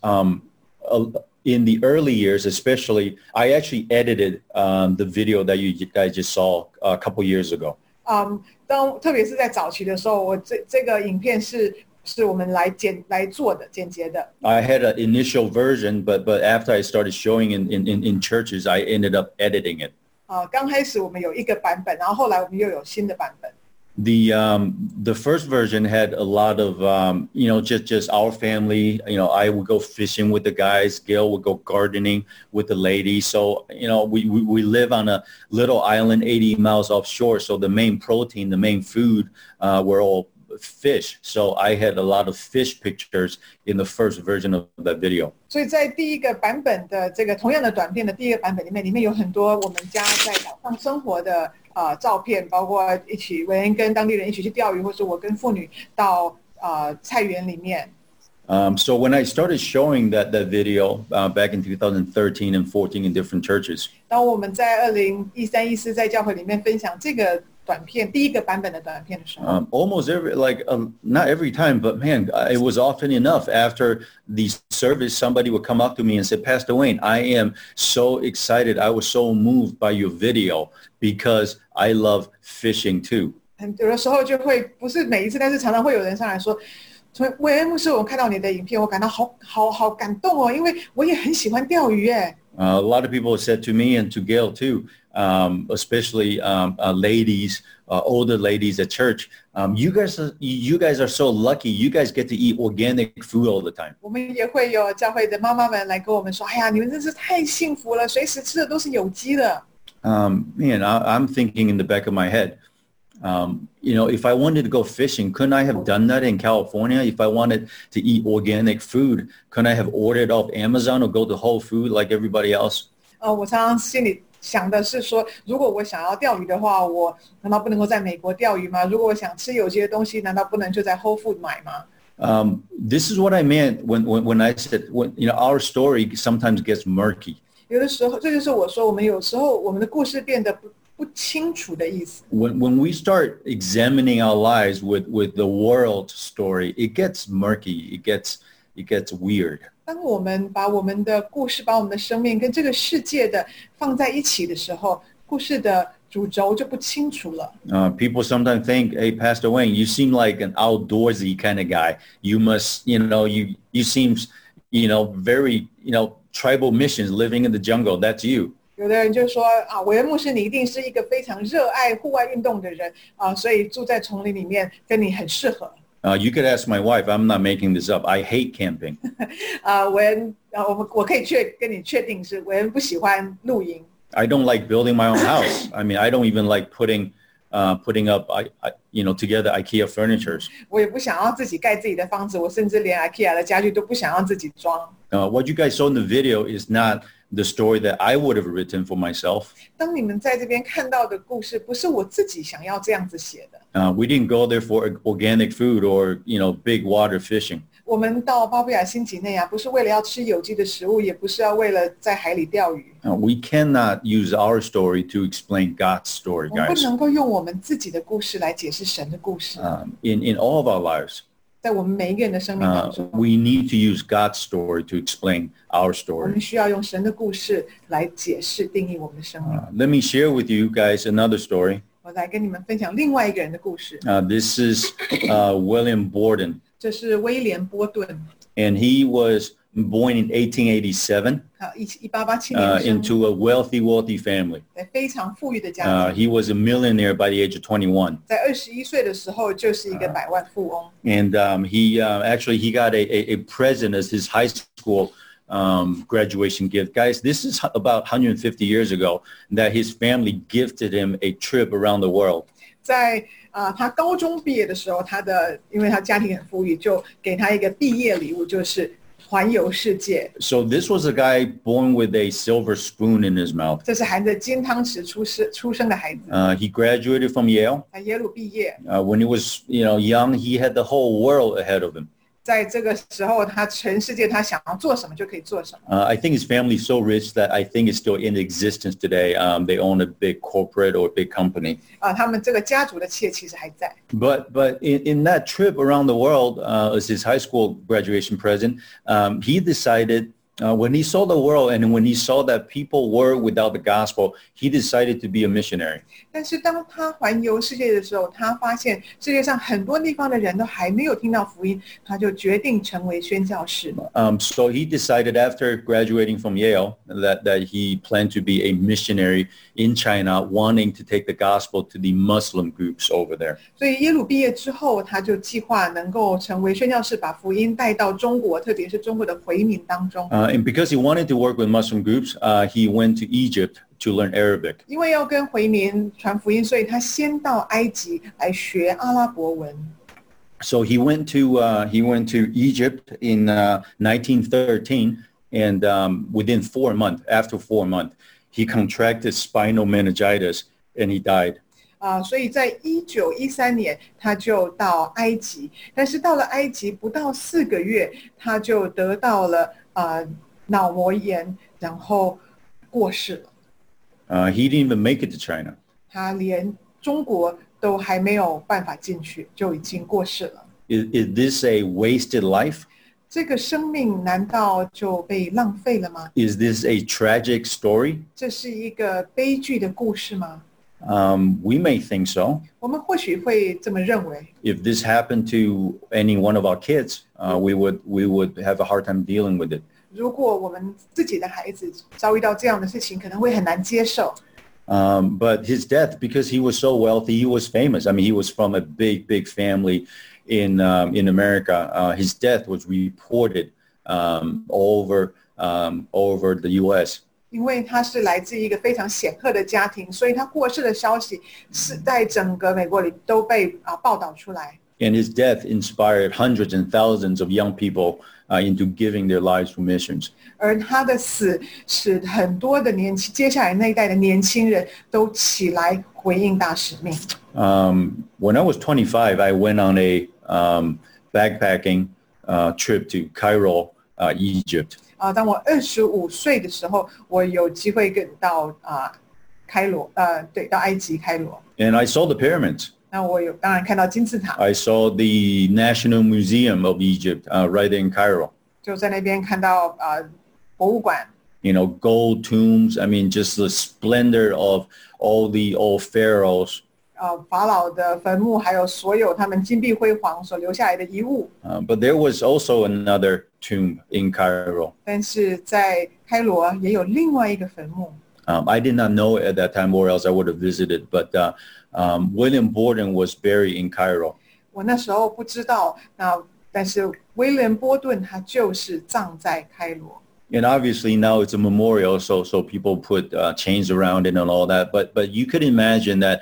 In the early years, especially, I actually edited the video that you guys just saw a couple years ago. 特别是在早期的时候，我这个影片是我们来做的剪辑的。 I had an initial version, but after I started showing in churches, I ended up editing it. 刚开始我们有一个版本，然后后来我们又有新的版本。 The first version had a lot of just our family. I would go fishing with the guys. Gail would go gardening with the ladies. So we live on a little island 80 miles offshore. So the main protein, the main food were all fish. So I had a lot of fish pictures in the first version of that video. 所以在第一个版本的这个同样的短片的第一个版本里面有很多我们家在岛上生活的照片，包括一起韦恩跟当地人一起去钓鱼，或是我跟妇女到菜园里面。 So when I started showing that video back in 2013 and 14 in different churches. 当我们在2013、14在教会里面分享这个短片第一个版本的短片的时候 almost not every time, but man, it was often enough after the service, somebody would come up to me and say, Pastor Wayne, I am so excited. I was so moved by your video because I love fishing too. 有的时候就会不是每一次，但是常常会有人上来说，韦恩牧师，我看到你的影片，我感到好感动哦，因为我也很喜欢钓鱼耶。 A lot of people said to me and to Gail too, especially ladies, older ladies at church, you guys are so lucky. You guys get to eat organic food all the time. 我们也会有教会的妈妈们来跟我们说，哎呀，你们真是太幸福了，随时吃的都是有机的。 Man, I'm thinking in the back of my head, if I wanted to go fishing, couldn't I have done that in California? If I wanted to eat organic food, couldn't I have ordered off Amazon or go to Whole Food like everybody else? 我常常心里想的是说，如果我想要钓鱼的话，我难道不能够在美国钓鱼吗？如果我想吃有机的东西，难道不能就在 Whole Food 买吗 ？This is what I meant when I said, our story sometimes gets murky. 有的时候，这就是我说，有时候我们的故事变得不清楚的意思。 When we start examining our lives with the world story, it gets murky. It gets weird. 当我们把我们的故事、把我们的生命跟这个世界的放在一起的时候，故事的主轴就不清楚了。 People sometimes think, "Hey, Pastor Wayne, you seem like an outdoorsy kind of guy. You must, you seem, very, tribal missions, living in the jungle. That's you." 有的人就说韦恩牧师，你一定是一个非常热爱户外运动的人所以住在丛林里面跟你很适合。 You could ask my wife. I'm not making this up. I hate camping. 韦恩，我可以跟你确定是韦恩不喜欢露营。 I don't like building my own house. I mean, I don't even like putting up, together IKEA furnitures. 我也不想要自己盖自己的房子，我甚至连 IKEA 的家具都不想要自己装。 What you guys saw in the video is not the story that I would have written for myself. 当你们在这边看到的故事，不是我自己想要这样子写的。 We didn't go there for organic food or, big water fishing. 我们到巴布亚新几内亚不是为了要吃有机的食物，也不是要为了在海里钓鱼。 We cannot use our story to explain God's story, 我们 guys. 不能够用我们自己的故事来解释神的故事。 In all of our lives, 在我们每一个人的生命当中， we need to use God's story to explain our 我 story. 们需要用神的故事来解释、定义我们的生命。 Let me share with you guys another story. 我来跟你们分享另外一个人的故事。 This is William Borden, 这是威廉波顿 and he was born in 1887 ，1887年生 into a wealthy family. 在非常富裕的家庭。 He was a millionaire by the age of 21. 在21岁的时候就是一个百万富翁。 And he got a present as his high school graduation gift. Guys, this is about 150 years ago that his family gifted him a trip around the world. 在他高中毕业的时候，因为他家庭很富裕，就给他一个毕业礼物，就是环游世界。 So this was a guy born with a silver spoon in his mouth. 这是含着金汤匙出生的孩子。 He graduated from Yale. 在耶鲁毕业。 When he was, young, he had the whole world ahead of him. 在这个时候，他全世界他想要做什么就可以做什么。 I think his family is so rich that I think it's still in existence today. They own a big corporate or big company. 他们这个家族的企业其实还在。 But in that trip around the world, as his high school graduation present, he decided When he saw the world and when he saw that people were without the gospel, he decided to be a missionary. 但是当他环游世界的时候，他发现世界上很多地方的人都还没有听到福音，他就决定成为宣教士。 So he decided after graduating from Yale that he planned to be a missionary in China, wanting to take the gospel to the Muslim groups over there. 所以耶鲁毕业之后，他就计划能够成为宣教士，把福音带到中国，特别是中国的回民当中。 And because he wanted to work with Muslim groups, he went to Egypt to learn Arabic. 因为要跟回民传福音，所以他先到埃及来学阿拉伯文。 So he went to Egypt in 1913, and within 4 months, after 4 months, he contracted spinal meningitis and he died. 所以在1913年他就到埃及，但是到了埃及不到4个月，他就得到了脑膜炎，然后过世了。 He didn't even make it to China. 他连中国都还没有办法进去，就已经过世了。 Is this a wasted life? 这个生命难道就被浪费了吗？ Is this a tragic story? 这是一个悲剧的故事吗？ We may think so. 我们或许会这么认为。 If this happened to any one of our kids, we would have a hard time dealing with it. 如果我们自己的孩子遭遇到这样的事情，可能会很难接受。 But his death, because he was so wealthy, he was famous. I mean, he was from a big family in America. His death was reported over the U.S. 因为他是来自一个非常显赫的家庭，所以他过世的消息是在整个美国里都被报道出来。 And his death inspired hundreds and thousands of young people into giving their lives for missions. 而他的死使很多的接下来那一代的年轻人都起来回应大使命。 When I was 25, I went on a backpacking trip to Cairo, Egypt. 当我25岁的时候，我有机会到开罗，到埃及开罗。 And I saw the pyramids. 那我当然看到金字塔。 I saw the National Museum of Egypt right in Cairo. 就在那边看到博物馆。 You know, gold tombs. I mean, just the splendor of all the old pharaohs. 法老的坟墓，还有所有他们金碧辉煌所留下来的遗物。 But there was also another tomb in Cairo. 但是在开罗也有另外一个坟墓。 I did not know at that time, or else I would have visited. But William Borden was buried in Cairo. 我那时候不知道，但是威廉波顿他就是葬在开罗。 And obviously now it's a memorial, so people put chains around it and all that. But you could imagine that,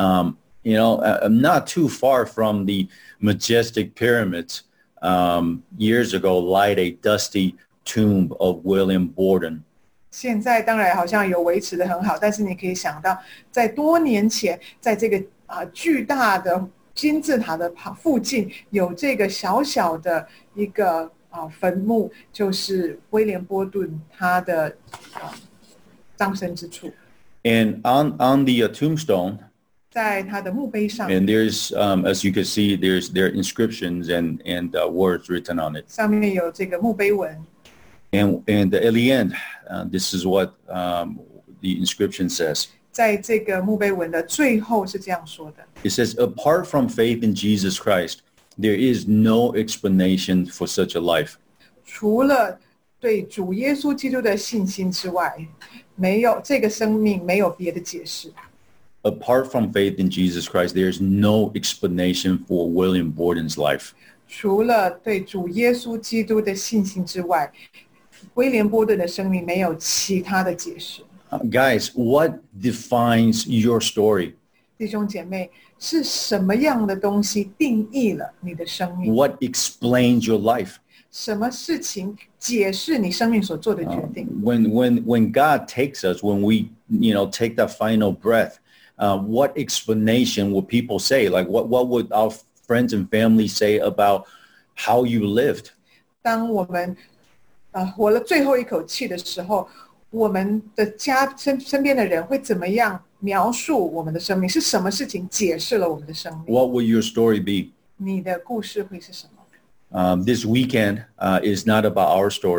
not too far from the majestic pyramids, years ago, lied a dusty tomb of William Borden. 现在当然好像有维持得很好，但是你可以想到，在多年前，在这个巨大的金字塔的附近，有这个小小的一个坟墓，就是威廉波顿他的葬身之处。 And on the tombstone, 在他的墓碑上 and there's as you can see, there are inscriptions and words written on it. 上面有这个墓碑文。 And at the end, this is what the inscription says. 在这个墓碑文的最后是这样说的。 It says, apart from faith in Jesus Christ, there is no explanation for such a life. 除了对主耶稣基督的信心之外，没有这个生命没有别的解释。 Apart from faith in Jesus Christ, there is no explanation for William Borden's life. 除了对主耶稣基督的信心之外，威廉波顿的生命没有其他的解释。 Guys, what defines your story? 弟兄姐妹，是什么样的东西定义了你的生命？ What explains your life? 什么事情解释你生命所做的决定？ When God takes us, when we take that final breath, what explanation would people say? Like what would our friends and family say about how you lived? 当我们活了最后一口气的时候，我们的身边的人会怎么样描述我们的生命？是什么事情解释了我们的生命？ What will your story be? 你的故事会是什么？ This weekend is not about our story.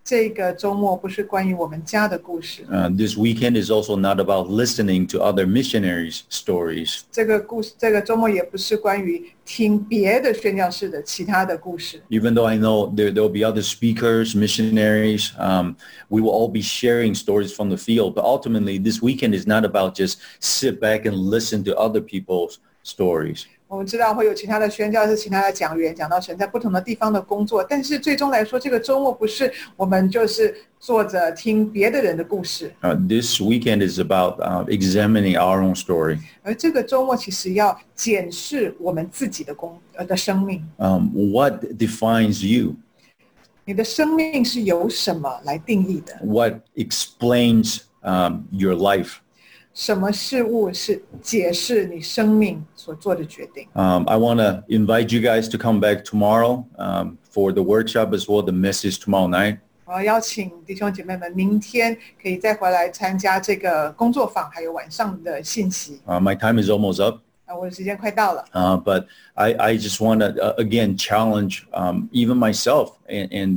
这个周末不是关于我们家的故事， This weekend is also not about listening to other missionaries' stories. 这个周末也不是关于听别的宣教士的其他的故事。 Even though I know there will be other speakers, missionaries, we will all be sharing stories from the field. But ultimately, this weekend is not about just sit back and listen to other people's stories. 我们知道会有其他的宣教士、其他的讲员讲到神在不同的地方的工作，但是最终来说，这个周末不是我们就是坐着听别的人的故事， This weekend is about examining our own story. 而这个周末其实要检视我们自己的生命。 What defines you? 你的生命是由什么来定义的？ What explains your life? 什么事物是解释你生命所做的决定？ I want to invite you guys to come back tomorrow for the workshop as well, the message tomorrow night. 我要邀请弟兄姐妹们，明天可以再回来参加这个工作坊，还有晚上的信息。 My time is almost up. 我的时间快到了。 But I just want to, again, challenge even myself and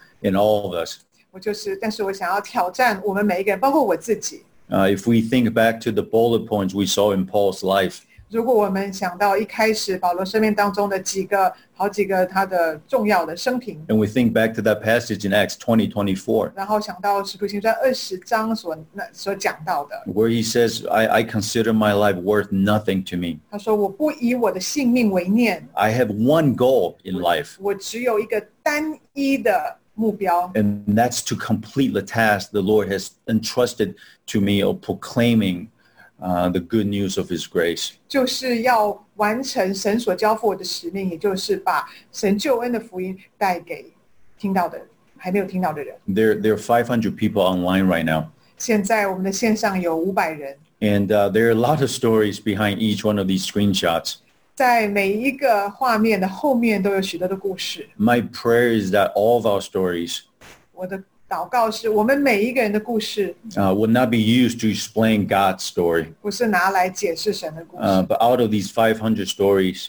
all of us. 但是我想要挑战我们每一个人，包括我自己。 If we think back to the bullet points we saw in Paul's life, 如果我们想到一开始保罗生命当中的好几个他的重要的生平， and we think back to that passage in Acts 20:24, 然后想到使徒行传20章所讲到的， where he says, I consider my life worth nothing to me. 他说我不以我的性命为念， I have one goal in life, 我只有一个单一的目标， and that's to complete the task the Lord has entrusted to me of proclaiming the good news of his grace. 就是要完成神所交付我的使命，也就是把神救恩的福音带给还没有听到的人。 There are 500 people online right now. 现在我们的线上有500人， And there are a lot of stories behind each one of these screenshots. 在每一个画面的后面都有许多的故事。 My prayer is that all of our stories 我的祷告是我们每一个人的故事 would not be used to explain God's story. 不是拿来解释神的故事， But out of these 500 stories,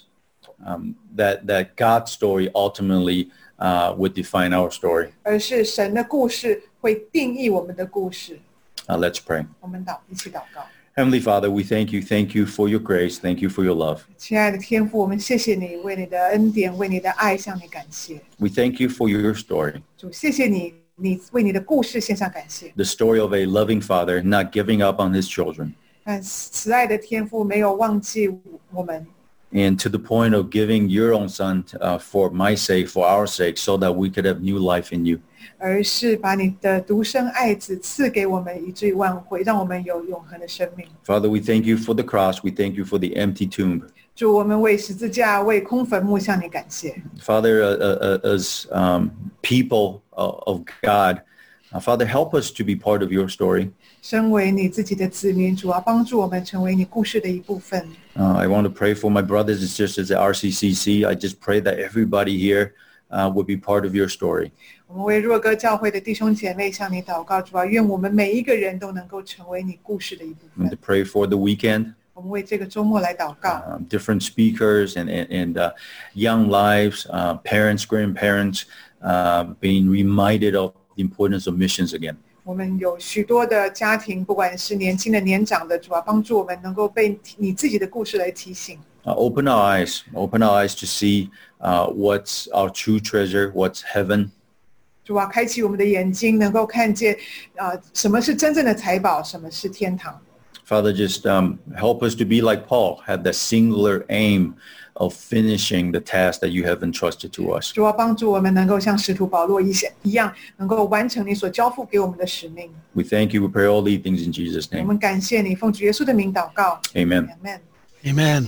that God's story ultimately would define our story. 而是神的故事会定义我们的故事。 Let's pray. 我们一起祷告。 Heavenly Father, we thank you for your grace, thank you for your love. 亲爱的天父，我们谢谢你，为你的恩典，为你的爱向你感谢。 We thank you for your story, 主，谢谢你，你为你的故事献上感谢。 the story of a loving father not giving up on his children, 但慈爱的天父没有忘记我们， and to the point of giving your own son for my sake, for our sake, so that we could have new life in you. 而是把你的独生爱子赐给我们，以至于挽回，让我们有永恒的生命。 Father, we thank you for the cross. We thank you for the empty tomb. 主，我们为十字架、为空坟墓向你感谢。 Father, as people of God, Father, help us to be part of your story. 身为你自己的子民，主啊，帮助我们成为你故事的一部分。 I want to pray for my brothers and sisters at RCCC. I just pray that everybody here would be part of your story. 我们为若歌教会的弟兄姐妹向你祷告，主啊，愿我们每一个人都能够成为你故事的一部 And 分 to。pray for the weekend, 我们为这个周末来祷告， different speakers and young lives, parents, grandparents, being reminded of the importance of missions again. 我们有许多的家庭，不管是年轻的、年长的，主啊，帮助我们能够被你自己的故事来提醒。 Open our eyes to see what's our true treasure, what's heaven. 主啊，开启我们的眼睛，能够看见什么是真正的财宝，什么是天堂。 Father, just help us to be like Paul, have that singular aim of finishing the task that you have entrusted to us. 主啊，帮助我们能够像使徒保罗一样，能够完成你所交付给我们的使命。 We thank you. We pray all these things in Jesus' 我 name. 们感谢你，奉主耶稣的名祷告。 Amen. Amen。 Amen.